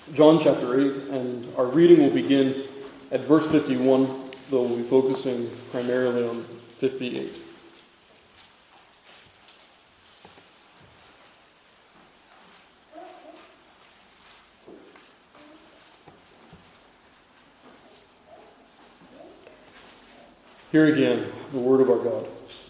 John chapter 8, and our reading will begin at verse 51, though we'll be focusing primarily on 58. Hear again the word of our God.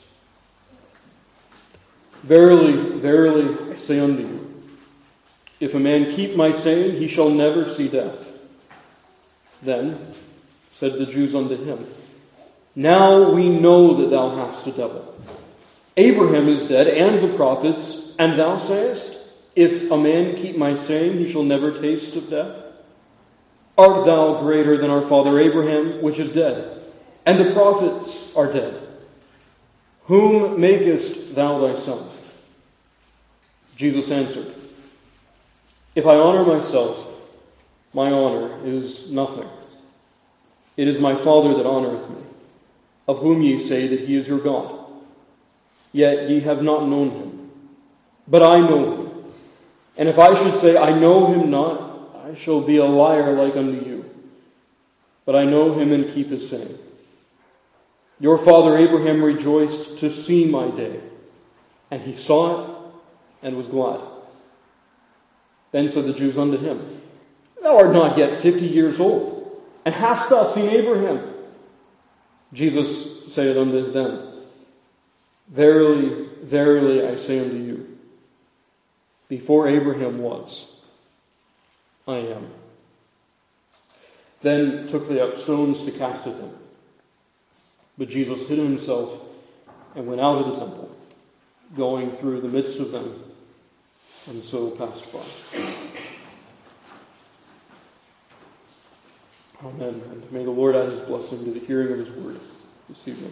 Verily, verily, I say unto you, if a man keep my saying, he shall never see death. Then said the Jews unto him, Now we know that thou hast a devil. Abraham is dead, and the prophets, and thou sayest, If a man keep my saying, he shall never taste of death. Art thou greater than our father Abraham, which is dead, and the prophets are dead? Whom makest thou thyself? Jesus answered, If I honor myself, my honor is nothing. It is my Father that honoreth me, of whom ye say that he is your God. Yet ye have not known him. But I know him. And if I should say, I know him not, I shall be a liar like unto you. But I know him and keep his saying. Your father Abraham rejoiced to see my day, and he saw it and was glad. Then said the Jews unto him, Thou art not yet 50 years old, and hast thou seen Abraham? Jesus saith unto them, Verily, verily, I say unto you, before Abraham was, I am. Then took they up stones to cast at him. But Jesus hid himself and went out of the temple, going through the midst of them, and so passed by. Amen. And may the Lord add his blessing to the hearing of his word this evening.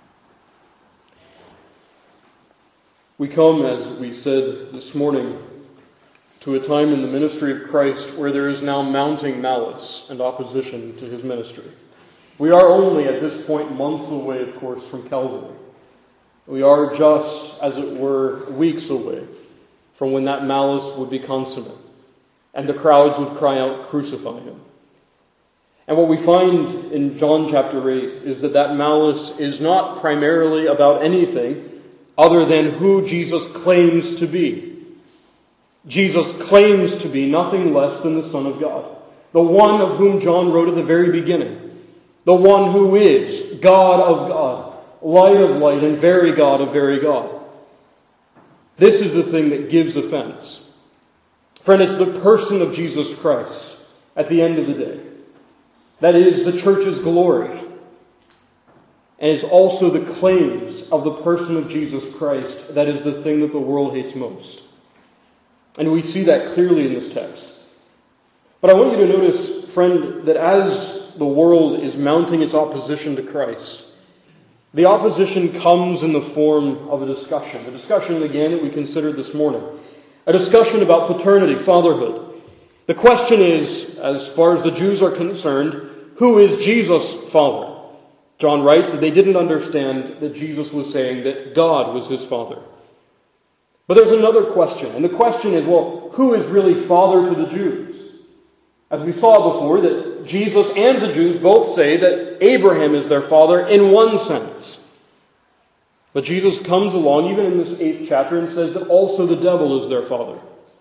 We come, as we said this morning, to a time in the ministry of Christ where there is now mounting malice and opposition to his ministry. We are only at this point months away, of course, from Calvary. We are just, as it were, weeks away from when that malice would be consummate, and the crowds would cry out, Crucify him. And what we find in John chapter 8 is that malice is not primarily about anything other than who Jesus claims to be. Jesus claims to be nothing less than the Son of God, the one of whom John wrote at the very beginning, the one who is God of God, light of light, and very God of very God. This is the thing that gives offense. Friend, it's the person of Jesus Christ at the end of the day. That is the church's glory. And it's also the claims of the person of Jesus Christ that is the thing that the world hates most. And we see that clearly in this text. But I want you to notice, friend, that as the world is mounting its opposition to Christ, the opposition comes in the form of a discussion again that we considered this morning, a discussion about paternity, fatherhood. The question is, as far as the Jews are concerned, who is Jesus' father? John writes that they didn't understand that Jesus was saying that God was his father. But there's another question, and the question is, well, who is really father to the Jews? As we saw before, that Jesus and the Jews both say that Abraham is their father in one sense. But Jesus comes along, even in this 8th chapter, and says that also the devil is their father.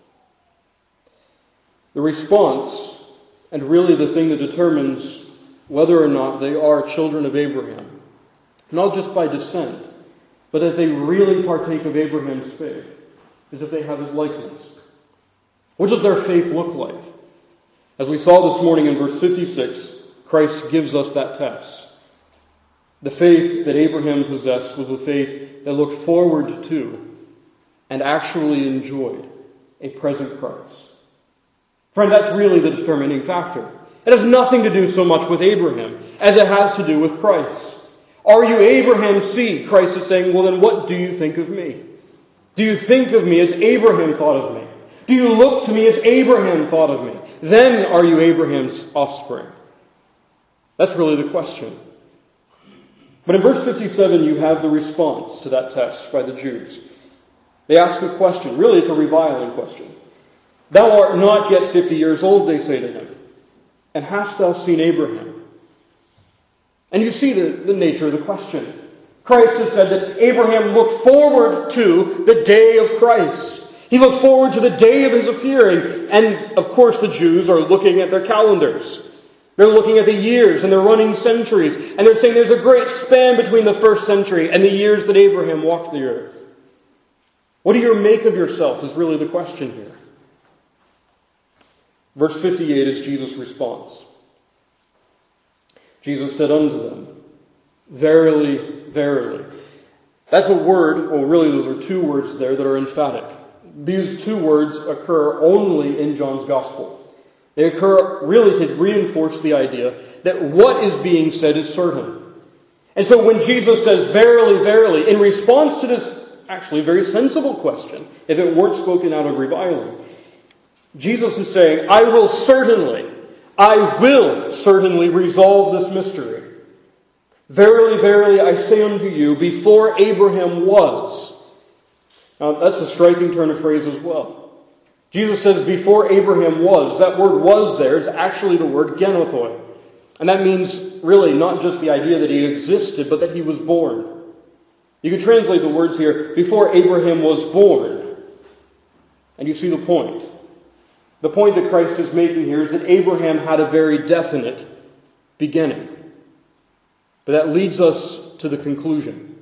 The response, and really the thing that determines whether or not they are children of Abraham, not just by descent, but that they really partake of Abraham's faith, is if they have his likeness. What does their faith look like? As we saw this morning in verse 56, Christ gives us that test. The faith that Abraham possessed was a faith that looked forward to and actually enjoyed a present Christ. Friend, that's really the determining factor. It has nothing to do so much with Abraham as it has to do with Christ. Are you Abraham's seed? Christ is saying, well then what do you think of me? Do you think of me as Abraham thought of me? Do you look to me as Abraham thought of me? Then are you Abraham's offspring? That's really the question. But in verse 57 you have the response to that test by the Jews. They ask a question. Really it's a reviling question. Thou art not yet 50 years old, they say to him, and hast thou seen Abraham? And you see the nature of the question. Christ has said that Abraham looked forward to the day of Christ. He looked forward to the day of his appearing. And, of course, the Jews are looking at their calendars. They're looking at the years and they're running centuries. And they're saying there's a great span between the first century and the years that Abraham walked the earth. What do you make of yourself is really the question here. Verse 58 is Jesus' response. Jesus said unto them, Verily, verily. That's a word, well really those are two words there that are emphatic. These two words occur only in John's Gospel. They occur really to reinforce the idea that what is being said is certain. And so when Jesus says, Verily, verily, in response to this actually very sensible question, if it weren't spoken out of reviling, Jesus is saying, I will certainly resolve this mystery. Verily, verily, I say unto you, before Abraham was. Now, that's a striking turn of phrase as well. Jesus says, before Abraham was. That word was there is actually the word genothoi. And that means really not just the idea that he existed, but that he was born. You can translate the words here, before Abraham was born. And you see the point. The point that Christ is making here is that Abraham had a very definite beginning. But that leads us to the conclusion.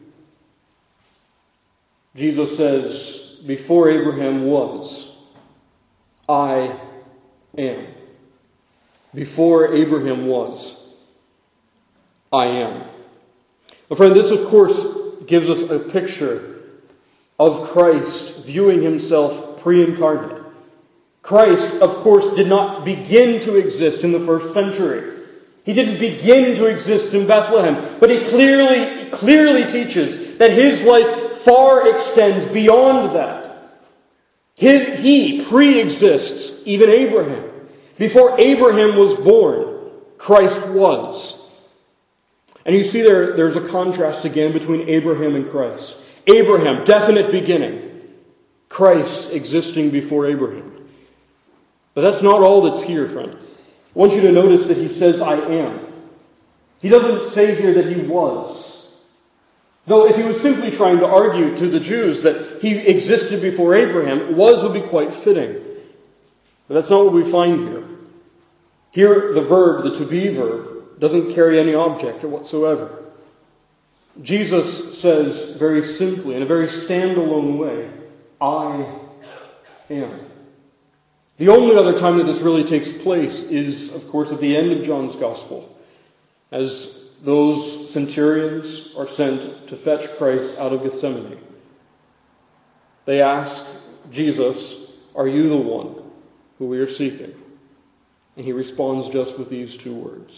Jesus says, before Abraham was, I am. Before Abraham was, I am. Well, friend, this of course gives us a picture of Christ viewing himself pre-incarnate. Christ, of course, did not begin to exist in the first century. He didn't begin to exist in Bethlehem. But he clearly teaches that his life far extends beyond that. He pre-exists even Abraham. Before Abraham was born, Christ was. And you see there's a contrast again between Abraham and Christ. Abraham, definite beginning. Christ existing before Abraham. But that's not all that's here, friend. I want you to notice that he says, I am. He doesn't say here that he was. Though if he was simply trying to argue to the Jews that he existed before Abraham, would be quite fitting. But that's not what we find here. Here, the verb, the to be verb, doesn't carry any object whatsoever. Jesus says very simply, in a very standalone way, I am. The only other time that this really takes place is, of course, at the end of John's Gospel, as those centurions are sent to fetch Christ out of Gethsemane. They ask Jesus, are you the one who we are seeking? And he responds just with these two words,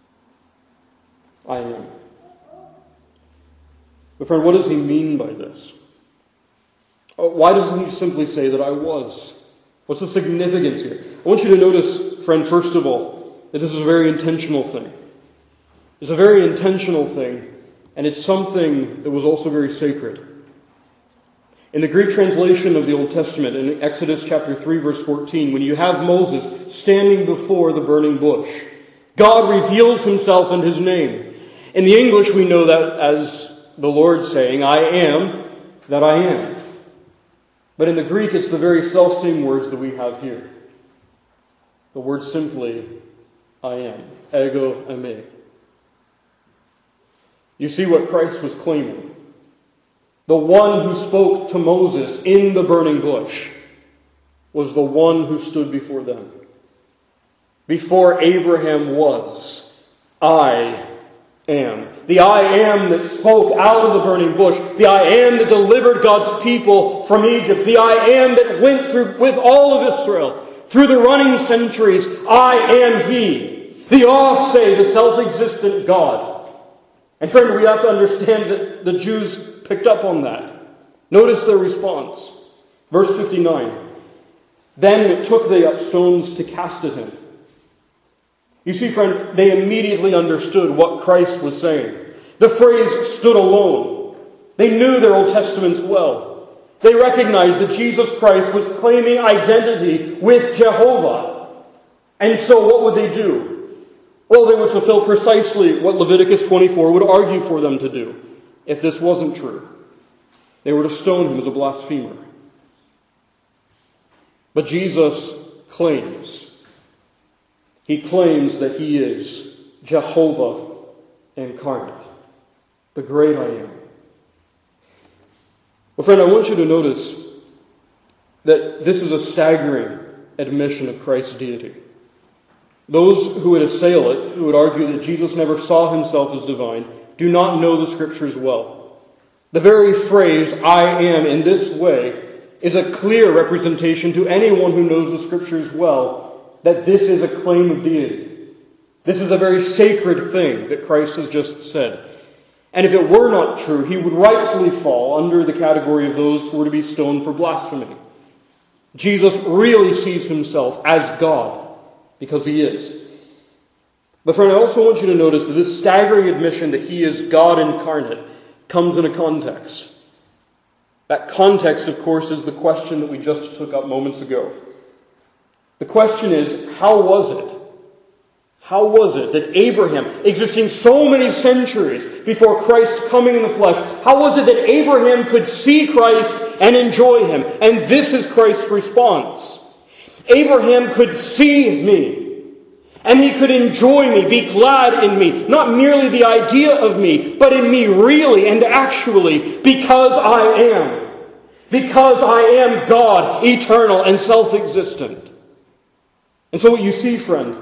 I am. But friend, what does he mean by this? Why doesn't he simply say that I was? What's the significance here? I want you to notice, friend, first of all, that this is a very intentional thing. It's a very intentional thing, and it's something that was also very sacred. In the Greek translation of the Old Testament, in Exodus chapter 3, verse 14, when you have Moses standing before the burning bush, God reveals himself and his name. In the English, we know that as the Lord saying, I am that I am. But in the Greek, it's the very self-same words that we have here. The word simply, I am. Ego eimi. You see what Christ was claiming. The one who spoke to Moses in the burning bush was the one who stood before them. Before Abraham was, I am. The I am that spoke out of the burning bush. The I am that delivered God's people from Egypt. The I am that went through with all of Israel through the running centuries. I am He. The Ase, the self-existent God. And friend, we have to understand that the Jews picked up on that. Notice their response. Verse 59. Then took they up stones to cast at him. You see, friend, they immediately understood what Christ was saying. The phrase stood alone. They knew their Old Testaments well. They recognized that Jesus Christ was claiming identity with Jehovah. And so what would they do? Well, they would fulfill precisely what Leviticus 24 would argue for them to do if this wasn't true. They were to stone him as a blasphemer. But Jesus claims. He claims that he is Jehovah incarnate, the great I am. Well, friend, I want you to notice that this is a staggering admission of Christ's deity. Those who would assail it, who would argue that Jesus never saw himself as divine, do not know the Scriptures well. The very phrase, I am in this way, is a clear representation to anyone who knows the Scriptures well that this is a claim of deity. This is a very sacred thing that Christ has just said. And if it were not true, he would rightfully fall under the category of those who were to be stoned for blasphemy. Jesus really sees himself as God, because he is. But friend, I also want you to notice that this staggering admission that he is God incarnate comes in a context. That context, of course, is the question that we just took up moments ago. The question is, how was it? How was it that Abraham, existing so many centuries before Christ's coming in the flesh, how was it that Abraham could see Christ and enjoy him? And this is Christ's response. Abraham could see me, and he could enjoy me, be glad in me, not merely the idea of me, but in me really and actually, because I am. Because I am God, eternal and self-existent. And so what you see, friend,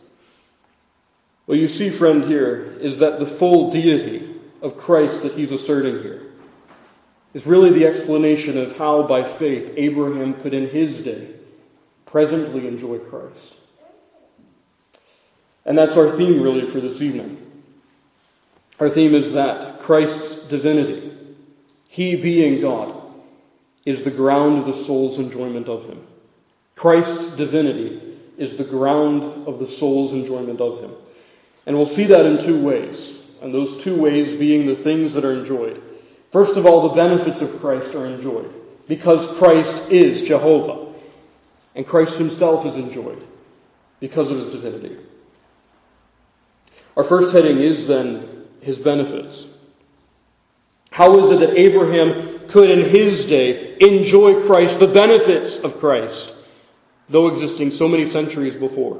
here is that the full deity of Christ that he's asserting here is really the explanation of how, by faith, Abraham could in his day presently enjoy Christ. And that's our theme really for this evening. Our theme is that Christ's divinity, he being God, is the ground of the soul's enjoyment of him. Christ's divinity is the ground of the soul's enjoyment of him. And we'll see that in two ways, and those two ways being the things that are enjoyed. First of all, the benefits of Christ are enjoyed, because Christ is Jehovah, and Christ himself is enjoyed because of his divinity. Our first heading is then his benefits. How is it that Abraham could in his day enjoy Christ, the benefits of Christ, though existing so many centuries before?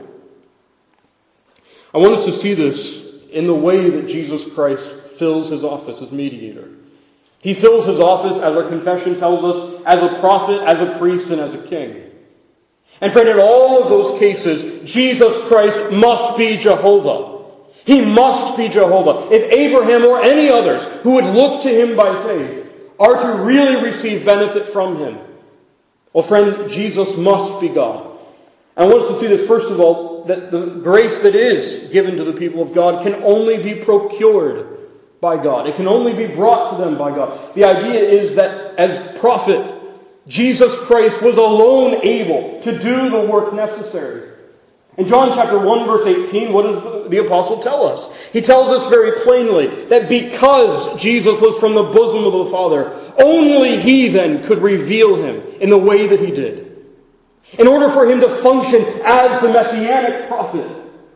I want us to see this in the way that Jesus Christ fills his office as mediator. He fills his office, as our confession tells us, as a prophet, as a priest, and as a king. And friend, in all of those cases, Jesus Christ must be Jehovah. He must be Jehovah. If Abraham or any others who would look to him by faith are to really receive benefit from him, well, friend, Jesus must be God. I want us to see this, first of all, that the grace that is given to the people of God can only be procured by God. It can only be brought to them by God. The idea is that as prophet, Jesus Christ was alone able to do the work necessary. In John chapter 1 verse 18, what does the apostle tell us? He tells us very plainly that because Jesus was from the bosom of the Father, only he then could reveal him in the way that he did. In order for him to function as the messianic prophet,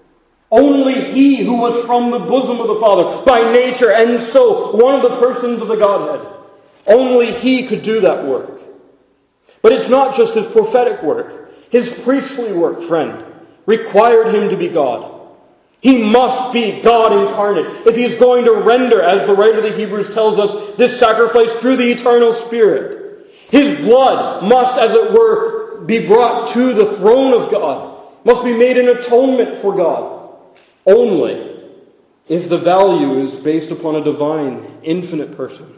only he who was from the bosom of the Father by nature, and so one of the persons of the Godhead, only he could do that work. But it's not just his prophetic work. His priestly work, friend, required him to be God. He must be God incarnate if he is going to render, as the writer of the Hebrews tells us, this sacrifice through the eternal Spirit. His blood must, as it were, be brought to the throne of God, must be made an atonement for God, only if the value is based upon a divine, infinite person.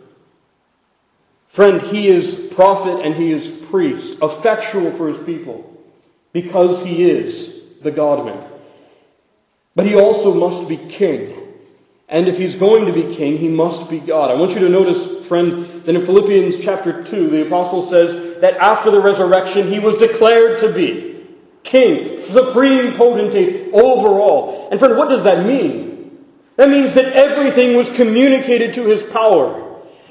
Friend, he is prophet and he is priest, effectual for his people, because he is the God-man. But he also must be king. And if he's going to be king, he must be God. I want you to notice, friend, that in Philippians chapter 2, the apostle says that after the resurrection, he was declared to be king, supreme potentate over all. And friend, what does that mean? That means that everything was communicated to his power.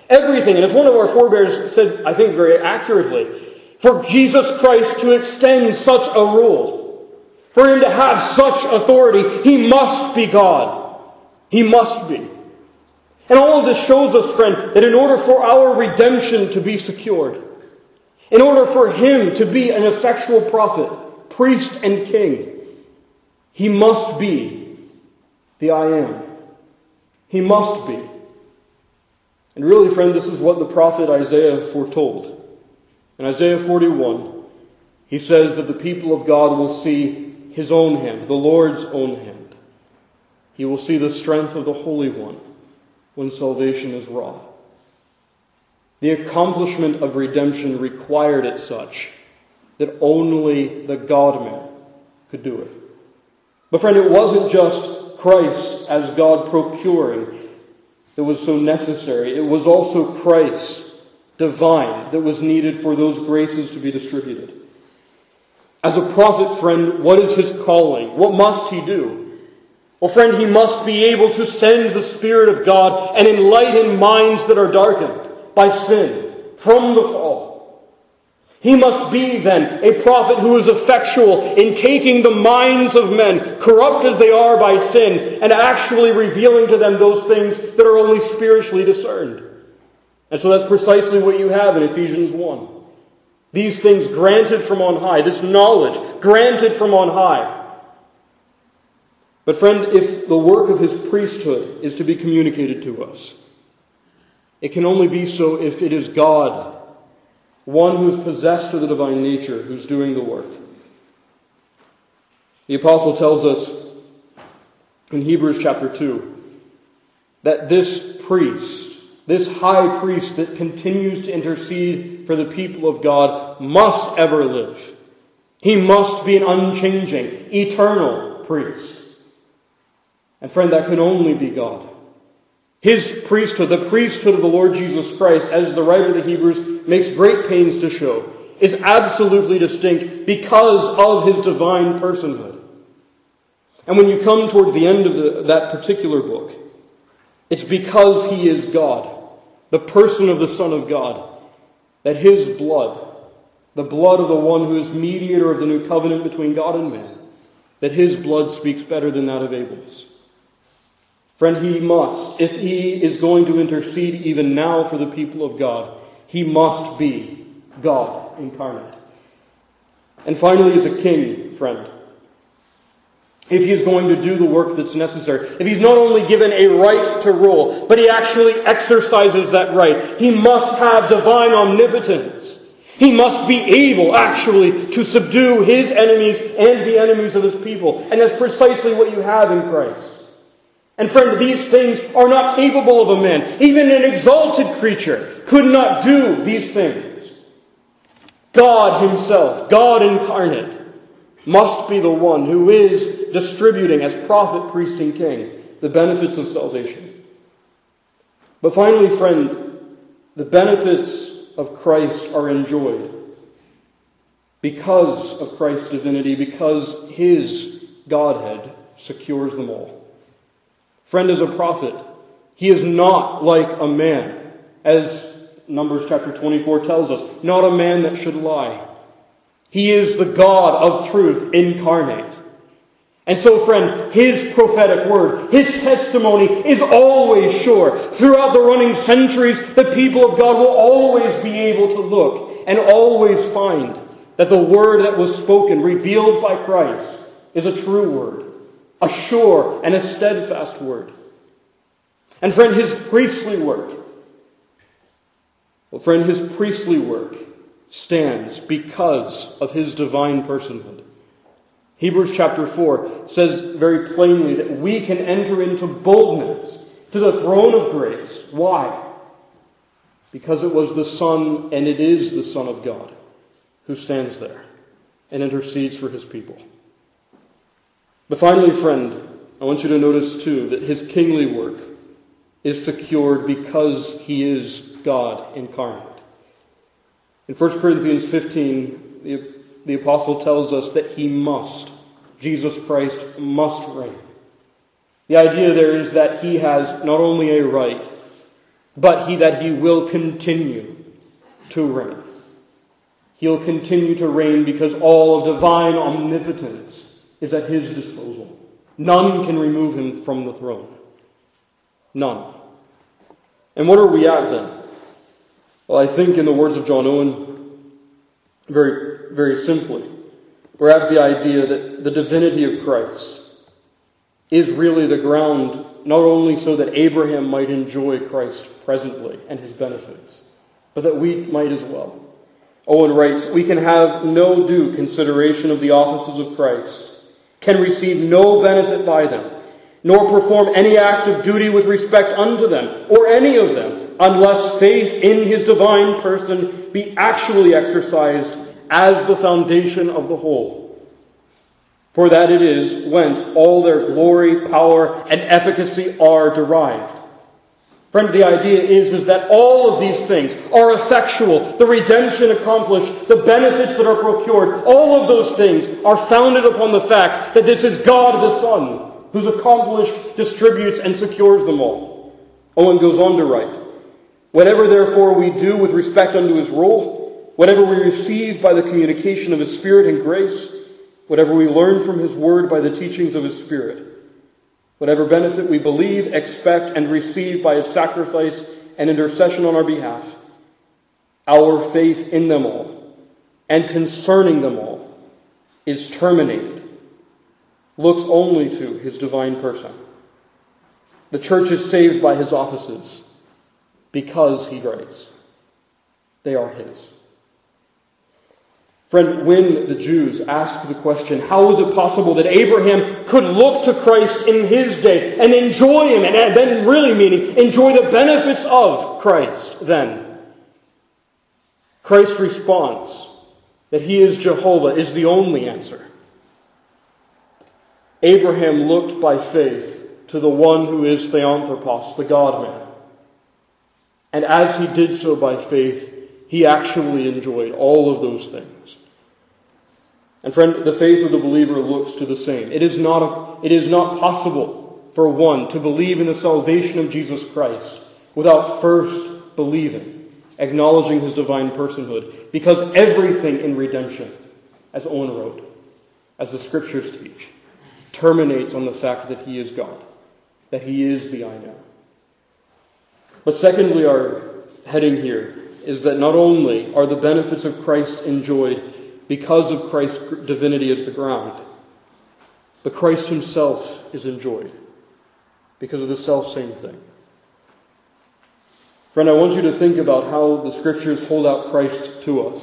Everything. And as one of our forebears said, I think very accurately, for Jesus Christ to extend such a rule, for him to have such authority, he must be God. He must be. And all of this shows us, friend, that in order for our redemption to be secured, in order for him to be an effectual prophet, priest, and king, he must be the I am. He must be. And really, friend, this is what the prophet Isaiah foretold. In Isaiah 41, he says that the people of God will see his own hand, the Lord's own hand. He will see the strength of the Holy One when salvation is wrought. The accomplishment of redemption required it such that only the God-man could do it. But friend, it wasn't just Christ as God procuring that was so necessary. It was also Christ, divine, that was needed for those graces to be distributed. As a prophet, friend, what is his calling? What must he do? Well, friend, he must be able to send the Spirit of God and enlighten minds that are darkened by sin from the fall. He must be, then, a prophet who is effectual in taking the minds of men, corrupt as they are by sin, and actually revealing to them those things that are only spiritually discerned. And so that's precisely what you have in Ephesians 1. These things granted from on high, this knowledge granted from on high. But friend, if the work of his priesthood is to be communicated to us, it can only be so if it is God, one who is possessed of the divine nature, who's doing the work. The apostle tells us in Hebrews chapter 2 that this priest, this high priest that continues to intercede for the people of God, must ever live. He must be an unchanging, eternal priest. And friend, that can only be God. His priesthood, the priesthood of the Lord Jesus Christ, as the writer of the Hebrews makes great pains to show, is absolutely distinct because of his divine personhood. And when you come toward the end of that particular book, it's because he is God, the person of the Son of God, that his blood, the blood of the one who is mediator of the new covenant between God and man, that his blood speaks better than that of Abel's. Friend, he must, if he is going to intercede even now for the people of God, he must be God incarnate. And finally, as a king, friend, if he is going to do the work that's necessary, if he's not only given a right to rule, but he actually exercises that right, he must have divine omnipotence. He must be able, actually, to subdue his enemies and the enemies of his people. And that's precisely what you have in Christ. And friend, these things are not capable of a man. Even an exalted creature could not do these things. God himself, God incarnate, must be the one who is distributing as prophet, priest, and king the benefits of salvation. But finally, friend, the benefits of Christ are enjoyed because of Christ's divinity, because his Godhead secures them all. Friend, as a prophet, he is not like a man, as Numbers chapter 24 tells us, not a man that should lie. He is the God of truth incarnate. And so, friend, his prophetic word, his testimony is always sure. Throughout the running centuries, the people of God will always be able to look and always find that the word that was spoken, revealed by Christ, is a true word, a sure and a steadfast word. And friend, his priestly work, stands because of his divine personhood. Hebrews chapter 4 says very plainly that we can enter into boldness to the throne of grace. Why? Because it was the Son, and it is the Son of God, who stands there and intercedes for his people. But finally, friend, I want you to notice too that his kingly work is secured because he is God incarnate. In 1 Corinthians 15, the apostle tells us that Jesus Christ must reign. The idea there is that he has not only a right, but that he will continue to reign. He'll continue to reign because all of divine omnipotence is at his disposal. None can remove him from the throne. None. And what are we at then? Well, I think in the words of John Owen, very, very simply, we're at the idea that the divinity of Christ is really the ground, not only so that Abraham might enjoy Christ presently and his benefits, but that we might as well. Owen writes, "We can have no due consideration of the offices of Christ, can receive no benefit by them, nor perform any act of duty with respect unto them, or any of them, unless faith in his divine person be actually exercised as the foundation of the whole. For that it is whence all their glory, power, and efficacy are derived." Friend, the idea is that all of these things are effectual, the redemption accomplished, the benefits that are procured, all of those things are founded upon the fact that this is God the Son, who's accomplished, distributes, and secures them all. Owen goes on to write, "Whatever therefore we do with respect unto his rule, whatever we receive by the communication of his Spirit and grace, whatever we learn from his word by the teachings of his Spirit, whatever benefit we believe, expect, and receive by his sacrifice and intercession on our behalf, our faith in them all and concerning them all is terminated, looks only to his divine person. The church is saved by his offices because, he writes, they are his." Friend, when the Jews asked the question, how is it possible that Abraham could look to Christ in his day and enjoy him, and then really meaning enjoy the benefits of Christ then? Christ responds that he is Jehovah is the only answer. Abraham looked by faith to the one who is Theanthropos, the God-man. And as he did so by faith, he actually enjoyed all of those things. And friend, the faith of the believer looks to the same. It is not possible for one to believe in the salvation of Jesus Christ without first believing, acknowledging his divine personhood. Because everything in redemption, as Owen wrote, as the Scriptures teach, terminates on the fact that he is God, that he is the I Am. But secondly, our heading here is that not only are the benefits of Christ enjoyed because of Christ's divinity as the ground, but Christ himself is enjoyed because of the self-same thing. Friend, I want you to think about how the Scriptures hold out Christ to us.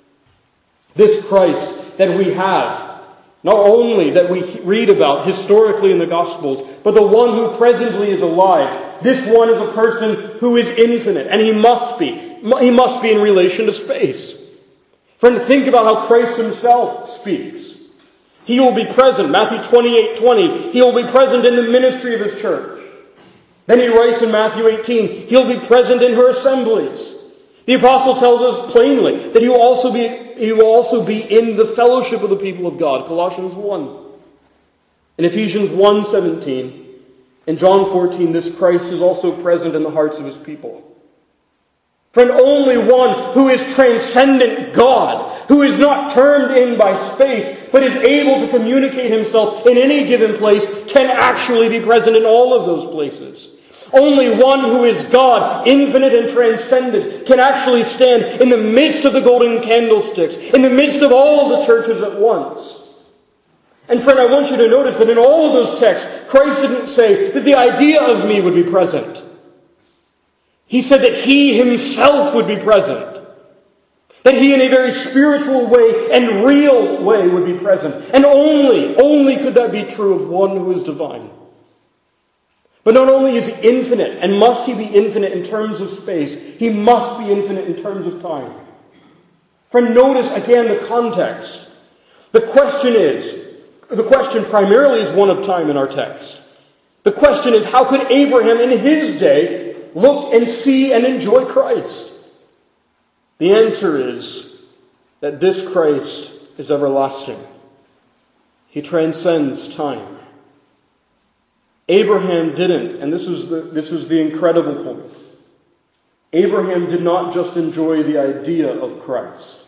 This Christ that we have, not only that we read about historically in the Gospels, but the one who presently is alive. This one is a person who is infinite, and he must be. He must be in relation to space. Friend, think about how Christ himself speaks. He will be present, Matthew 28:20. He will be present in the ministry of his church. Then he writes in Matthew 18, he'll be present in her assemblies. The apostle tells us plainly that he will also be in the fellowship of the people of God, Colossians 1. In Ephesians 1:17, in John 14, this Christ is also present in the hearts of his people. Friend, only one who is transcendent God, who is not termed in by space, but is able to communicate himself in any given place, can actually be present in all of those places. Only one who is God, infinite and transcendent, can actually stand in the midst of the golden candlesticks, in the midst of all of the churches at once. And friend, I want you to notice that in all of those texts, Christ didn't say that the idea of me would be present. He said that he himself would be present. That he in a very spiritual way and real way would be present. And only could that be true of one who is divine. But not only is he infinite, and must he be infinite in terms of space, he must be infinite in terms of time. Friend, notice again the context. The question primarily is one of time in our text. The question is, how could Abraham in his day look and see and enjoy Christ? The answer is that this Christ is everlasting. He transcends time. Abraham didn't, and this is the incredible point. Abraham did not just enjoy the idea of Christ.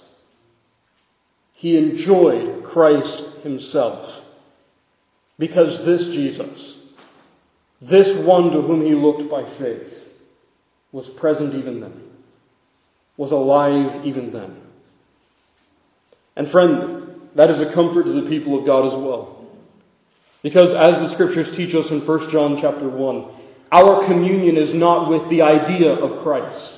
He enjoyed Christ himself. Because this Jesus, this one to whom he looked by faith, was present even then, was alive even then. And friend, that is a comfort to the people of God as well. Because as the Scriptures teach us in 1 John chapter 1, our communion is not with the idea of Christ.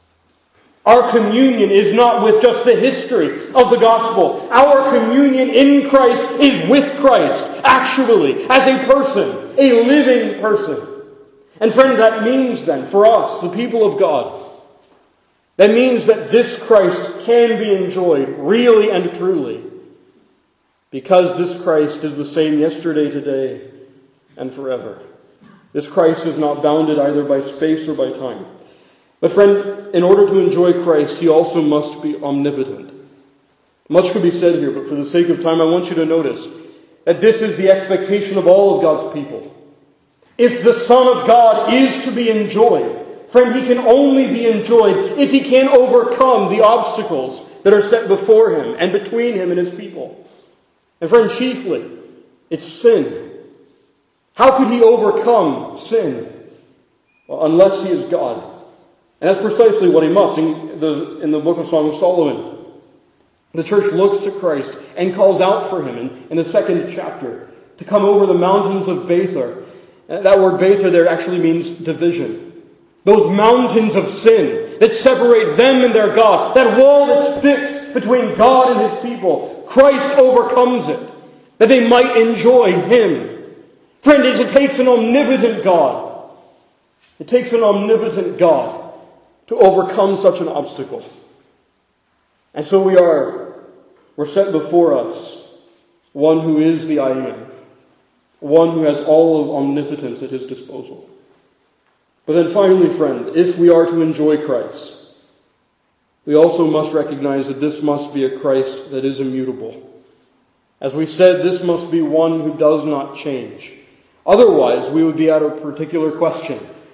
Our communion is not with just the history of the gospel. Our communion in Christ is with Christ, actually, as a person, a living person. And friend, that means then, for us, the people of God, that means that this Christ can be enjoyed really and truly, because this Christ is the same yesterday, today, and forever. This Christ is not bounded either by space or by time. But friend, in order to enjoy Christ, he also must be omnipotent. Much could be said here, but for the sake of time, I want you to notice that this is the expectation of all of God's people. If the Son of God is to be enjoyed, friend, he can only be enjoyed if he can overcome the obstacles that are set before him and between him and his people. And friend, chiefly, it's sin. How could he overcome sin? Well, unless he is God. And that's precisely what he must. In the book of Song of Solomon, the church looks to Christ and calls out for him in the second chapter to come over the mountains of Bether. That word Bether there actually means division. Those mountains of sin that separate them and their God. That wall that's fixed between God and his people. Christ overcomes it, that they might enjoy him. Friend, it takes an omnipotent God. It takes an omnipotent God to overcome such an obstacle. And so we're set before us one who is the I Am, one who has all of omnipotence at his disposal. But then finally, friend, if we are to enjoy Christ, we also must recognize that this must be a Christ that is immutable. As we said, this must be one who does not change. Otherwise, we would be at a particular question.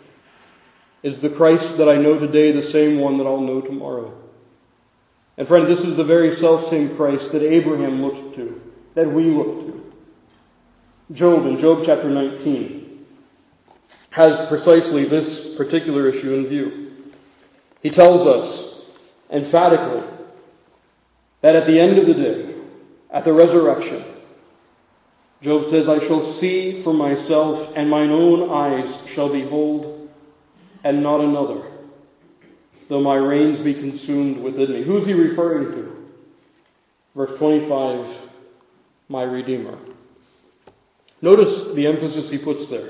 Is the Christ that I know today the same one that I'll know tomorrow? And friend, this is the very self-same Christ that Abraham looked to, that we look to. Job, in Job chapter 19, has precisely this particular issue in view. He tells us emphatically that at the end of the day, at the resurrection, Job says, I shall see for myself, and mine own eyes shall behold, and not another, though my reins be consumed within me. Who's he referring to? Verse 25, my Redeemer. Notice the emphasis he puts there.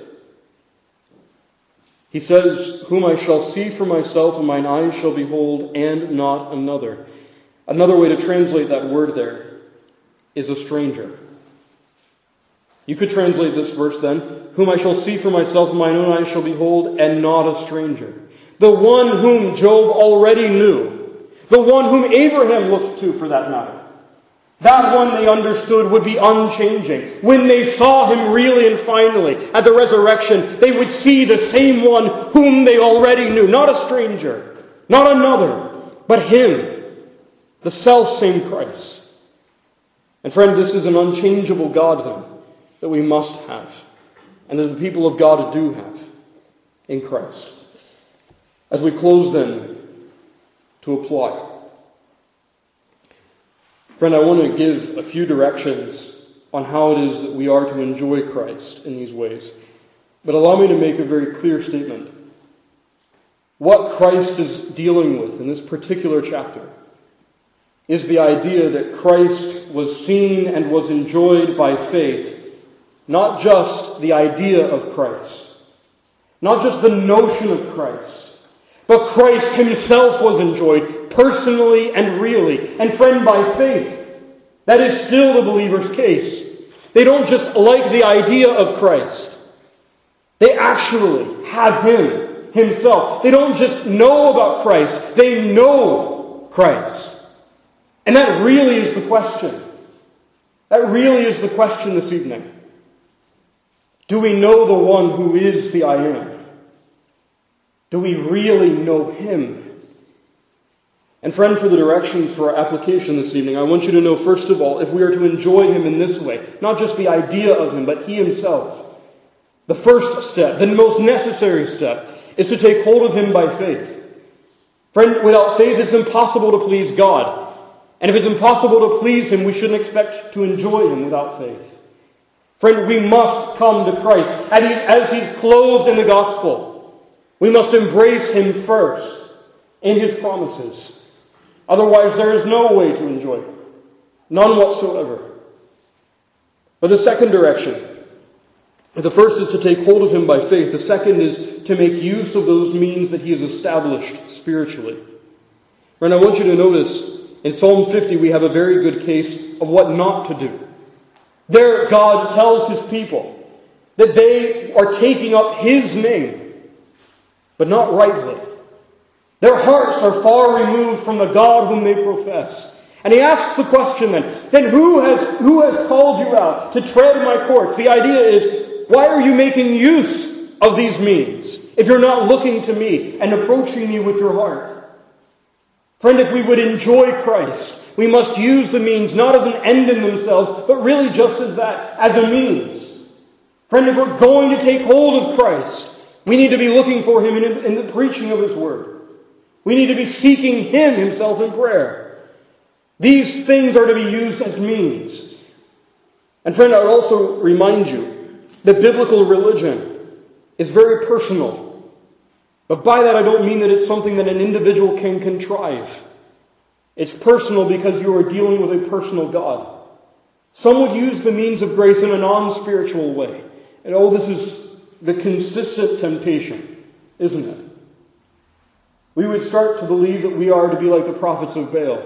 He says, whom I shall see for myself, and mine eyes shall behold, and not another. Another way to translate that word there is a stranger. You could translate this verse then, whom I shall see for myself, and mine own eyes shall behold, and not a stranger. The one whom Job already knew. The one whom Abraham looked to, for that matter. That one they understood would be unchanging. When they saw him really and finally at the resurrection, they would see the same one whom they already knew. Not a stranger, not another, but him, the self-same Christ. And friend, this is an unchangeable God then, that we must have, and that the people of God do have in Christ. As we close then, to apply. Friend, I want to give a few directions on how it is that we are to enjoy Christ in these ways. But allow me to make a very clear statement. What Christ is dealing with in this particular chapter is the idea that Christ was seen and was enjoyed by faith. Not just the idea of Christ. Not just the notion of Christ. But Christ himself was enjoyed personally and really. And friend, by faith. That is still the believer's case. They don't just like the idea of Christ. They actually have him himself. They don't just know about Christ. They know Christ. And that really is the question. That really is the question this evening. Do we know the one who is the I Am? Do we really know Him? And friend, for the directions for our application this evening, I want you to know, first of all, if we are to enjoy Him in this way, not just the idea of Him, but He Himself, the first step, the most necessary step, is to take hold of Him by faith. Friend, without faith it's impossible to please God. And if it's impossible to please Him, we shouldn't expect to enjoy Him without faith. Friend, we must come to Christ as He's clothed in the gospel. We must embrace Him first in His promises. Otherwise, there is no way to enjoy Him. None whatsoever. But the second direction, the first is to take hold of Him by faith. The second is to make use of those means that He has established spiritually. And I want you to notice, in Psalm 50 we have a very good case of what not to do. There God tells His people that they are taking up His name, but not rightly. Their hearts are far removed from the God whom they profess. And He asks the question then who has called you out to tread my courts? The idea is, why are you making use of these means if you're not looking to me and approaching me with your heart? Friend, if we would enjoy Christ, we must use the means not as an end in themselves, but really just as that, as a means. Friend, if we're going to take hold of Christ, we need to be looking for Him in the preaching of His Word. We need to be seeking Him Himself in prayer. These things are to be used as means. And friend, I would also remind you that biblical religion is very personal. But by that I don't mean that it's something that an individual can contrive. It's personal because you are dealing with a personal God. Some would use the means of grace in a non-spiritual way. And this is the consistent temptation, isn't it? We would start to believe that we are to be like the prophets of Baal.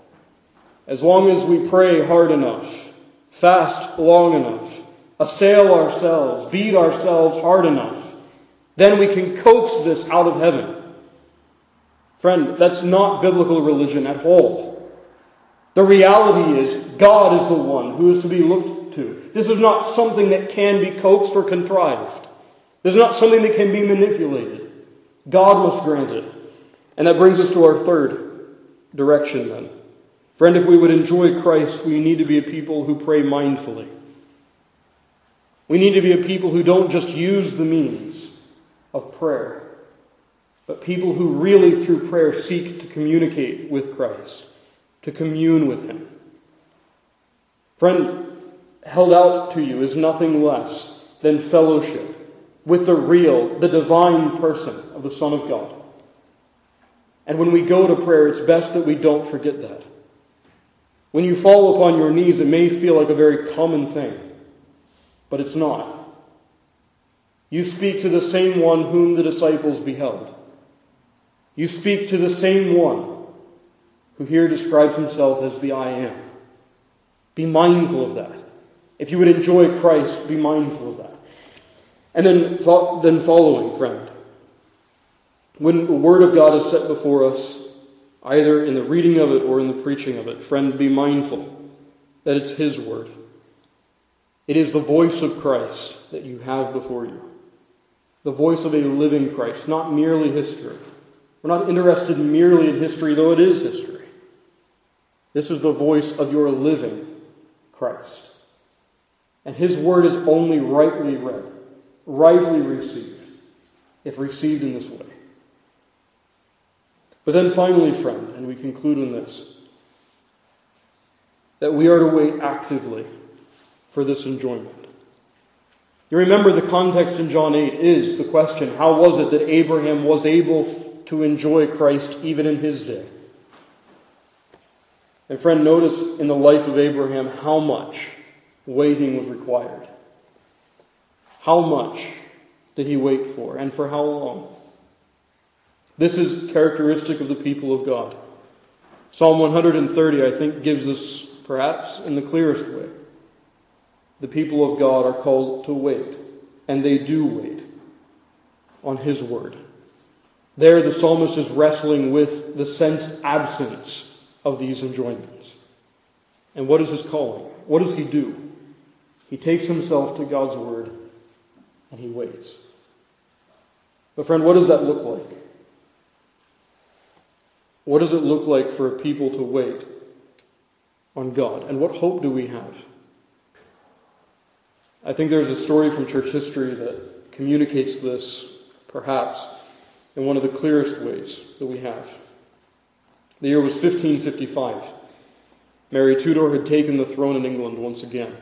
As long as we pray hard enough, fast long enough, assail ourselves, beat ourselves hard enough, then we can coax this out of heaven. Friend, that's not biblical religion at all. The reality is, God is the one who is to be looked to. This is not something that can be coaxed or contrived. This is not something that can be manipulated. God must grant it. And that brings us to our third direction then. Friend, if we would enjoy Christ, we need to be a people who pray mindfully. We need to be a people who don't just use the means of prayer, but people who really through prayer seek to communicate with Christ, to commune with Him. Friend, held out to you is nothing less than fellowship with the real, the divine person of the Son of God. And when we go to prayer, it's best that we don't forget that. When you fall upon your knees, it may feel like a very common thing, but it's not. You speak to the same one whom the disciples beheld. You speak to the same one who here describes Himself as the I Am. Be mindful of that. If you would enjoy Christ, be mindful of that. And then following, friend, when the Word of God is set before us, either in the reading of it or in the preaching of it, friend, be mindful that it's His Word. It is the voice of Christ that you have before you. The voice of a living Christ, not merely history. We're not interested merely in history, though it is history. This is the voice of your living Christ. And His Word is only rightly read, rightly received, if received in this way. But then finally, friend, and we conclude on this, that we are to wait actively for this enjoyment. You remember the context in John 8 is the question, how was it that Abraham was able to enjoy Christ even in his day? And friend, notice in the life of Abraham how much waiting was required. How much did he wait for, and for how long? This is characteristic of the people of God. Psalm 130, I think, gives us, perhaps in the clearest way, the people of God are called to wait, and they do wait on His Word. There the psalmist is wrestling with the sensed absence of these enjoyments. And what is his calling? What does he do? He takes himself to God's Word, and he waits. But friend, what does that look like? What does it look like for a people to wait on God? And what hope do we have? I think there's a story from church history that communicates this, perhaps, in one of the clearest ways that we have. The year was 1555. Mary Tudor had taken the throne in England once again.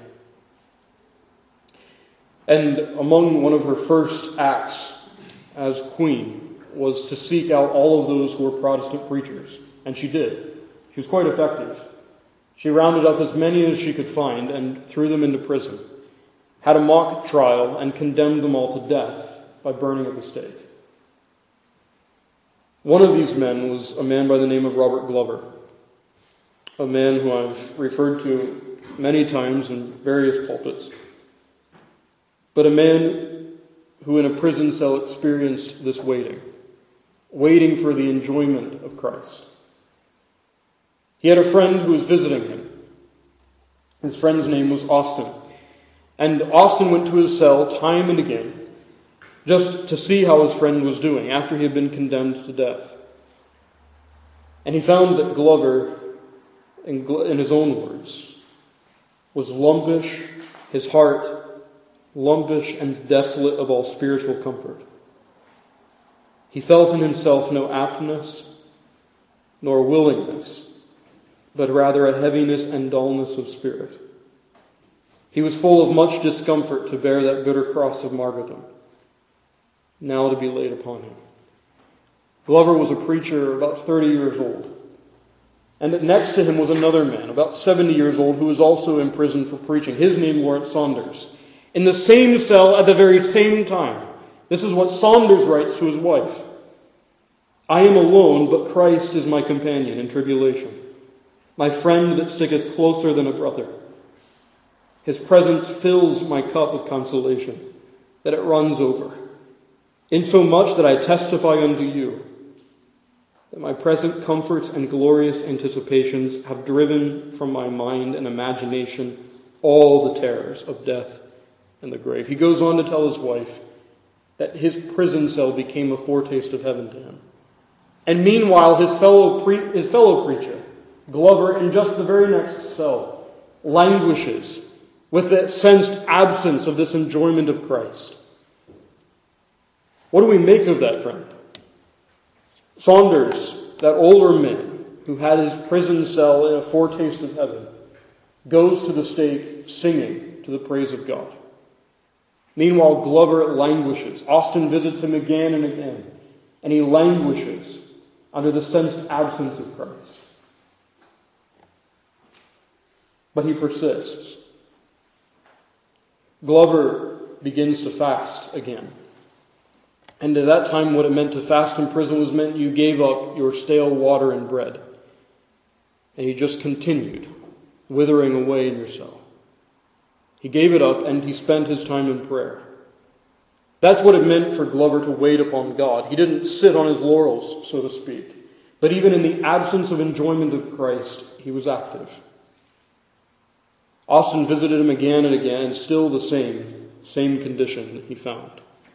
And among one of her first acts as queen was to seek out all of those who were Protestant preachers. And she did. She was quite effective. She rounded up as many as she could find and threw them into prison, had a mock trial, and condemned them all to death by burning at the stake. One of these men was a man by the name of Robert Glover, a man who I've referred to many times in various pulpits, but a man who in a prison cell experienced this waiting for the enjoyment of Christ. He had a friend who was visiting him. His friend's name was Austin. And Austin went to his cell time and again just to see how his friend was doing after he had been condemned to death. And he found that Glover, in his own words, was lumpish, his heart lumpish and desolate of all spiritual comfort. He felt in himself no aptness nor willingness, but rather a heaviness and dullness of spirit. He was full of much discomfort to bear that bitter cross of martyrdom, now to be laid upon him. Glover was a preacher about 30 years old. And next to him was another man, about 70 years old, who was also in prison for preaching. His name, Lawrence Saunders. In the same cell at the very same time. This is what Saunders writes to his wife. I am alone, but Christ is my companion in tribulation, my friend that sticketh closer than a brother. His presence fills my cup of consolation, that it runs over, insomuch that I testify unto you, that my present comforts and glorious anticipations have driven from my mind and imagination all the terrors of death and the grave. He goes on to tell his wife that his prison cell became a foretaste of heaven to him. And meanwhile, his fellow preacher, Glover, in just the very next cell, languishes with that sensed absence of this enjoyment of Christ. What do we make of that, friend? Saunders, that older man who had his prison cell in a foretaste of heaven, goes to the stake singing to the praise of God. Meanwhile, Glover languishes. Austin visits him again and again, and he languishes under the sensed absence of Christ. But he persists. Glover begins to fast again. And at that time, what it meant to fast in prison was meant you gave up your stale water and bread. And he just continued withering away in your cell. He gave it up and he spent his time in prayer. That's what it meant for Glover to wait upon God. He didn't sit on his laurels, so to speak. But even in the absence of enjoyment of Christ, he was active. Austin visited him again and again, and still the same condition that he found.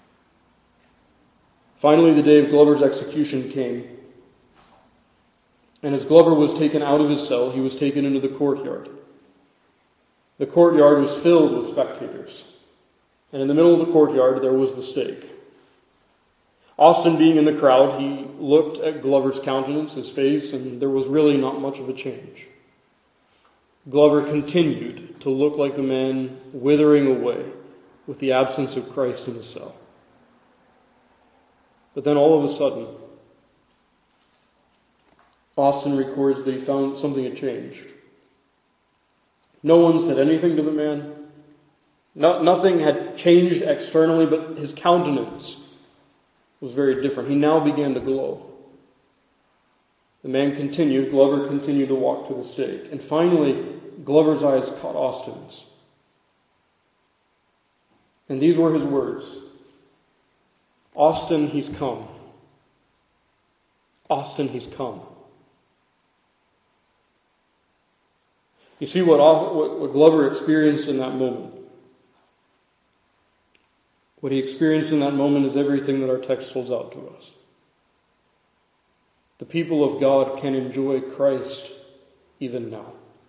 Finally, the day of Glover's execution came. And as Glover was taken out of his cell, he was taken into the courtyard. The courtyard was filled with spectators. And in the middle of the courtyard, there was the stake. Austin, being in the crowd, he looked at Glover's countenance, his face, and there was really not much of a change. Glover continued to look like the man withering away with the absence of Christ in his cell. But then all of a sudden, Austin records that he found something had changed. No one said anything to the man. Nothing had changed externally, but his countenance was very different. He now began to glow. The man continued, Glover continued to walk to the stake. And finally, Glover's eyes caught Austin's. And these were his words. Austin, he's come. Austin, he's come. You see what Glover experienced in that moment What he experienced in that moment is everything that our text holds out to us. The people of God can enjoy Christ even now.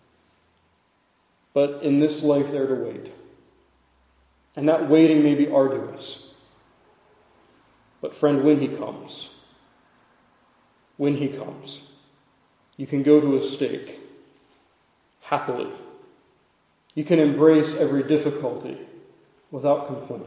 But in this life they're to wait. And that waiting may be arduous. But friend, when he comes, you can go to a stake happily. You can embrace every difficulty without complaint.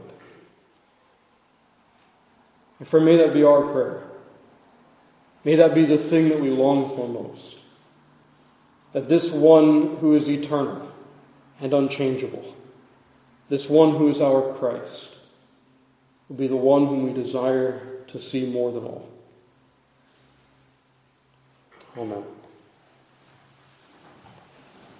And friend, may that be our prayer. May that be the thing that we long for most. That this one who is eternal and unchangeable, this one who is our Christ, will be the one whom we desire to see more than all. Amen.